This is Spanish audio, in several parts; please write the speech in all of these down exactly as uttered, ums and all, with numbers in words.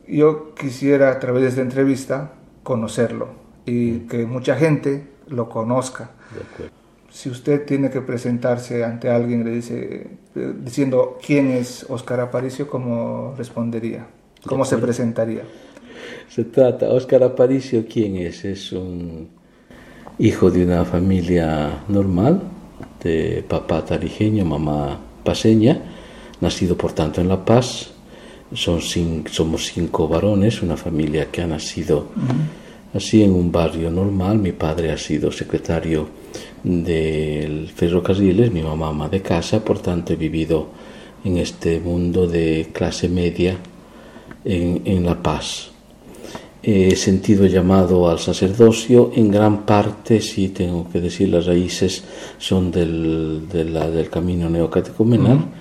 yo quisiera a través de esta entrevista conocerlo y que mucha gente lo conozca. De acuerdo. Si usted tiene que presentarse ante alguien, le dice, diciendo quién es Óscar Aparicio, ¿cómo respondería? ¿Cómo se presentaría? Se trata, Óscar Aparicio, ¿quién es? Es un hijo de una familia normal, de papá tarijeño, mamá paseña, nacido por tanto en La Paz. Son cinco, somos cinco varones, una familia que ha nacido uh-huh. así en un barrio normal. Mi padre ha sido secretario del ferrocarriles, mi mamá ama de casa, por tanto he vivido en este mundo de clase media en, en La Paz. He sentido llamado al sacerdocio, en gran parte, sí tengo que decir, las raíces son del, de la, del camino neocatecumenal, uh-huh.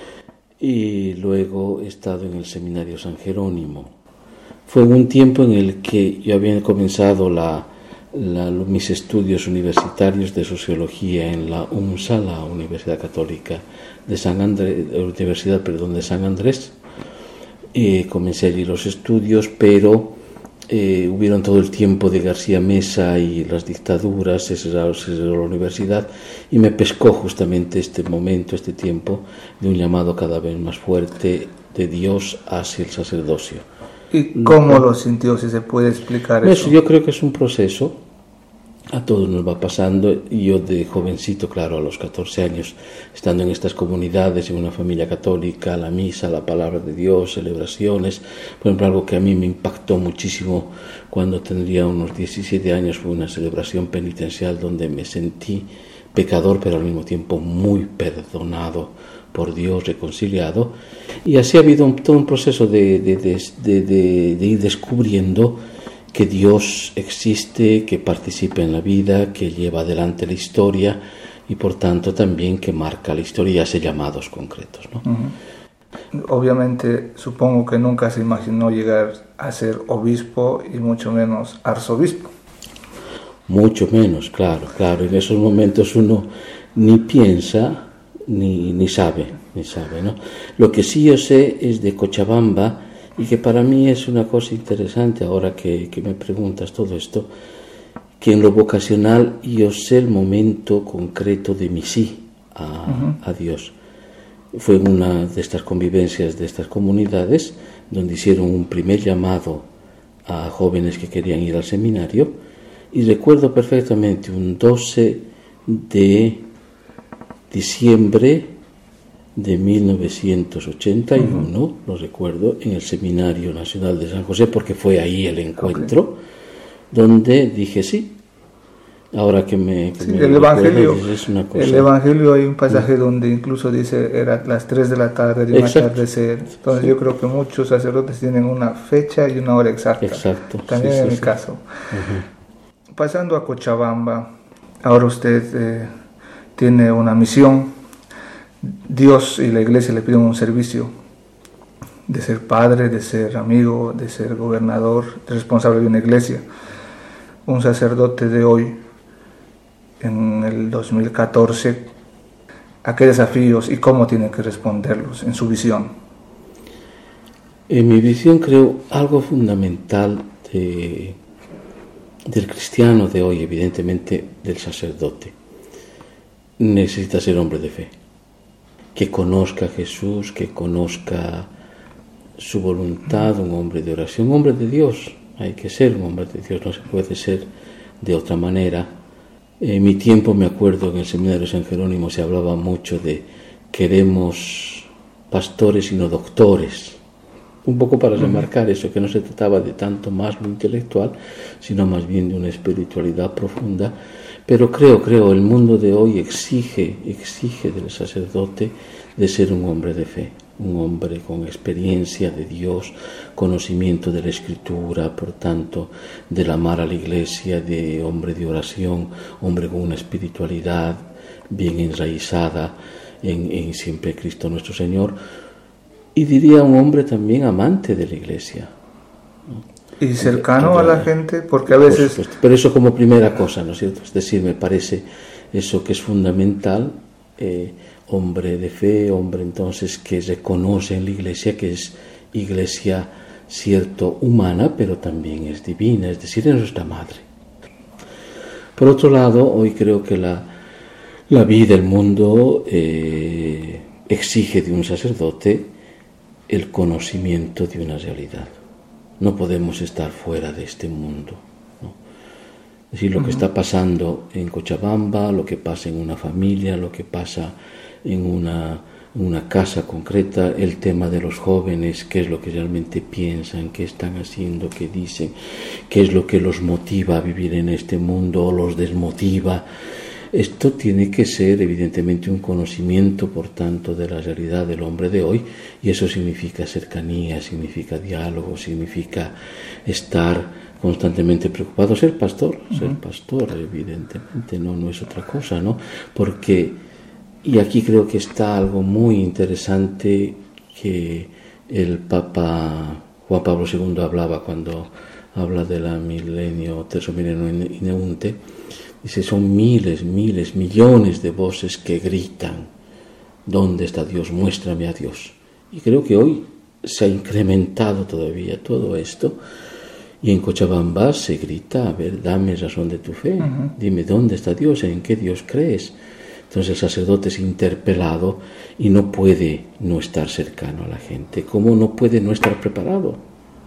y luego he estado en el seminario San Jerónimo. Fue en un tiempo en el que yo había comenzado la, la, mis estudios universitarios de sociología en la UNSA, la Universidad Católica de San Andrés, Universidad, perdón, de San Andrés. Eh, comencé allí los estudios, pero Eh, hubieron todo el tiempo de García Mesa y las dictaduras, se cerró, se cerró la universidad, y me pescó justamente este momento, este tiempo de un llamado cada vez más fuerte de Dios hacia el sacerdocio. ¿Y cómo lo sintió, si se puede explicar eso? Eso yo creo que es un proceso, a todos nos va pasando. Yo de jovencito, claro, a los catorce años, estando en estas comunidades, en una familia católica, la misa, la palabra de Dios, celebraciones. Por ejemplo, algo que a mí me impactó muchísimo cuando tendría unos diecisiete años fue una celebración penitencial donde me sentí pecador, pero al mismo tiempo muy perdonado por Dios, reconciliado. Y así ha habido un, todo un proceso de, de, de, de, de, de ir descubriendo que Dios existe, que participa en la vida, que lleva adelante la historia y por tanto también que marca la historia y hace llamados concretos, ¿no? Uh-huh. Obviamente supongo que nunca se imaginó llegar a ser obispo y mucho menos arzobispo. Mucho menos, claro, claro. En esos momentos uno ni piensa ni, ni sabe, ni sabe, ¿no? Lo que sí yo sé es de Cochabamba, y que para mí es una cosa interesante ahora que, que me preguntas todo esto, que en lo vocacional yo sé el momento concreto de mi sí a, uh-huh. a Dios. Fue en una de estas convivencias de estas comunidades donde hicieron un primer llamado a jóvenes que querían ir al seminario, y recuerdo perfectamente un doce de diciembre de mil novecientos ochenta y uno, uh-huh. lo recuerdo, en el Seminario Nacional de San José, porque fue ahí el encuentro, okay. donde dije sí. Ahora que me, que sí, me el Evangelio, es una cosa. El Evangelio hay un pasaje uh-huh. donde incluso dice era las tres de la tarde de un atardecer. Entonces sí. yo creo que muchos sacerdotes tienen una fecha y una hora exacta. Exacto. También sí, en sí, mi sí. caso. Uh-huh. Pasando a Cochabamba, ahora usted eh, tiene una misión. Dios y la iglesia le piden un servicio de ser padre, de ser amigo, de ser gobernador, responsable de una iglesia. Un sacerdote de hoy, en el dos mil catorce, ¿a qué desafíos y cómo tiene que responderlos en su visión? En mi visión creo algo fundamental de, del cristiano de hoy, evidentemente del sacerdote. Necesita ser hombre de fe, que conozca a Jesús, que conozca su voluntad, un hombre de oración, un hombre de Dios. Hay que ser un hombre de Dios, no se puede ser de otra manera. En mi tiempo me acuerdo que en el seminario San Jerónimo se hablaba mucho de queremos pastores y no doctores, un poco para remarcar eso, que no se trataba de tanto más lo intelectual, sino más bien de una espiritualidad profunda. Pero creo, creo, el mundo de hoy exige, exige del sacerdote de ser un hombre de fe, un hombre con experiencia de Dios, conocimiento de la Escritura, por tanto, del amar a la Iglesia, de hombre de oración, hombre con una espiritualidad bien enraizada en, en siempre Cristo nuestro Señor, y diría un hombre también amante de la Iglesia, ¿no? Y cercano a la gente, porque a veces... Por supuesto, pero eso como primera cosa, ¿no es cierto? Es decir, me parece eso que es fundamental, eh, hombre de fe, hombre entonces que reconoce en la Iglesia que es Iglesia cierto humana, pero también es divina, es decir, es nuestra madre. Por otro lado, hoy creo que la, la vida, el mundo, eh, exige de un sacerdote el conocimiento de una realidad. No podemos estar fuera de este mundo, ¿no? Es decir, lo que está pasando en Cochabamba, lo que pasa en una familia, lo que pasa en una, una casa concreta, el tema de los jóvenes, qué es lo que realmente piensan, qué están haciendo, qué dicen, qué es lo que los motiva a vivir en este mundo o los desmotiva. Esto tiene que ser evidentemente un conocimiento, por tanto, de la realidad del hombre de hoy, y eso significa cercanía, significa diálogo, significa estar constantemente preocupado. Ser pastor, uh-huh. ser pastor, evidentemente, no, no es otra cosa, ¿no? Porque, y aquí creo que está algo muy interesante que el Papa Juan Pablo segundo hablaba cuando habla de la milenio, terzo milenio ineunte. Dice, son miles, miles, millones de voces que gritan, ¿dónde está Dios? Muéstrame a Dios. Y creo que hoy se ha incrementado todavía todo esto, y en Cochabamba se grita, a ver, dame razón de tu fe, uh-huh. dime dónde está Dios, en qué Dios crees. Entonces el sacerdote es interpelado y no puede no estar cercano a la gente. ¿Cómo no puede no estar preparado?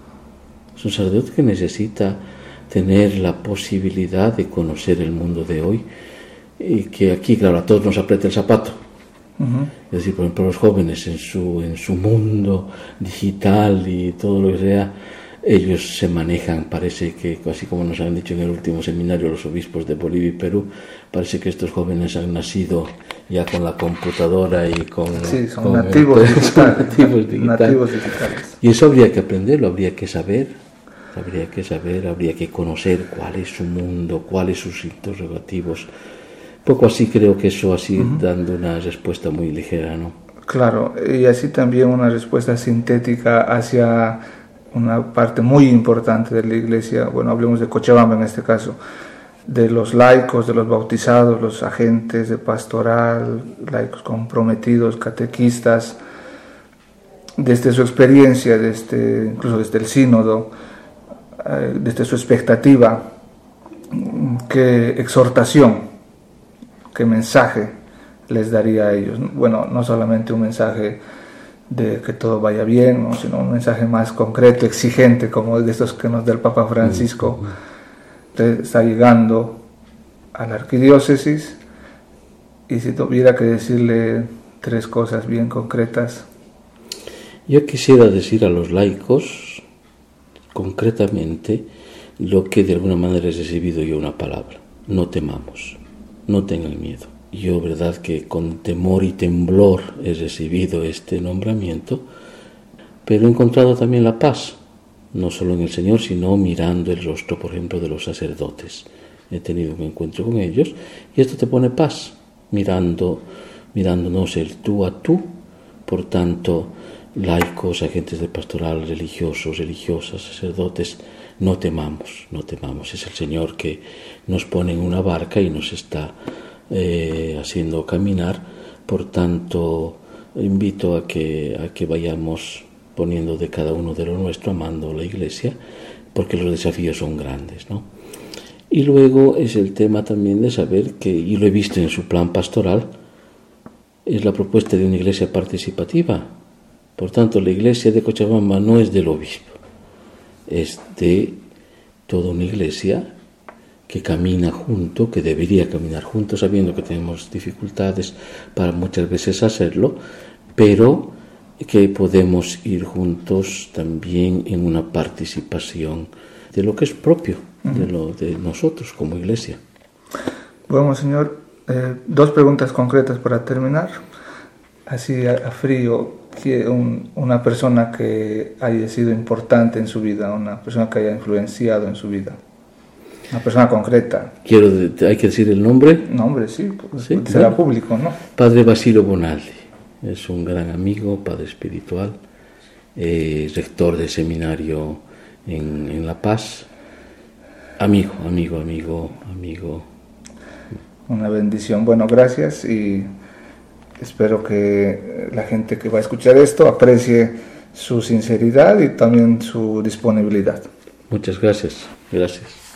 Es un sacerdote que necesita tener la posibilidad de conocer el mundo de hoy, y que aquí, claro, a todos nos aprieta el zapato. Uh-huh. Es decir, por ejemplo, los jóvenes en su, en su mundo digital y todo lo que sea, ellos se manejan, parece que, así como nos han dicho en el último seminario los obispos de Bolivia y Perú, parece que estos jóvenes han nacido ya con la computadora y con... Sí, son con nativos, el, digitales, nativos, digitales. nativos digitales. Y eso habría que aprenderlo, habría que saber, habría que saber, habría que conocer cuál es su mundo, cuáles sus interrogativos. Poco así creo que eso así, uh-huh. dando una respuesta muy ligera, ¿no? Claro, y así también una respuesta sintética hacia una parte muy importante de la iglesia, bueno, hablemos de Cochabamba en este caso, de los laicos, de los bautizados, los agentes de pastoral, laicos comprometidos, catequistas, desde su experiencia, desde, incluso desde el sínodo, eh, desde su expectativa, qué exhortación, qué mensaje les daría a ellos. Bueno, no solamente un mensaje de que todo vaya bien, ¿no? Sino un mensaje más concreto, exigente, como de estos que nos da el Papa Francisco. Usted está llegando a la arquidiócesis, y si tuviera que decirle tres cosas bien concretas. Yo quisiera decir a los laicos concretamente lo que de alguna manera he recibido yo, una palabra: no temamos, no tengan miedo. Yo, verdad que con temor y temblor he recibido este nombramiento, pero he encontrado también la paz, no solo en el Señor, sino mirando el rostro, por ejemplo, de los sacerdotes. He tenido un encuentro con ellos y esto te pone paz, mirando, mirándonos el tú a tú. Por tanto, laicos, agentes de pastoral, religiosos, religiosas, sacerdotes, no temamos, no temamos. Es el Señor que nos pone en una barca y nos está Eh, haciendo caminar. Por tanto, invito a que, a que vayamos poniendo de cada uno de lo nuestro, amando la iglesia, porque los desafíos son grandes, ¿no? Y luego es el tema también de saber que, y lo he visto en su plan pastoral, es la propuesta de una iglesia participativa. Por tanto, la iglesia de Cochabamba no es del obispo, es de toda una iglesia que camina junto, que debería caminar junto, sabiendo que tenemos dificultades para muchas veces hacerlo, pero que podemos ir juntos también en una participación de lo que es propio de, lo, de nosotros como iglesia. Bueno, señor, eh, dos preguntas concretas para terminar. Así a, a frío, que un, una persona que haya sido importante en su vida, una persona que haya influenciado en su vida. Una persona concreta. Quiero, ¿hay que decir el nombre? Nombre, sí, pues, sí, será bueno. Público, ¿no? Padre Basilio Bonaldi, es un gran amigo, padre espiritual, eh, rector de seminario en, en La Paz, amigo, amigo, amigo, amigo. Una bendición. Bueno, gracias, y espero que la gente que va a escuchar esto aprecie su sinceridad y también su disponibilidad. Muchas gracias. Gracias.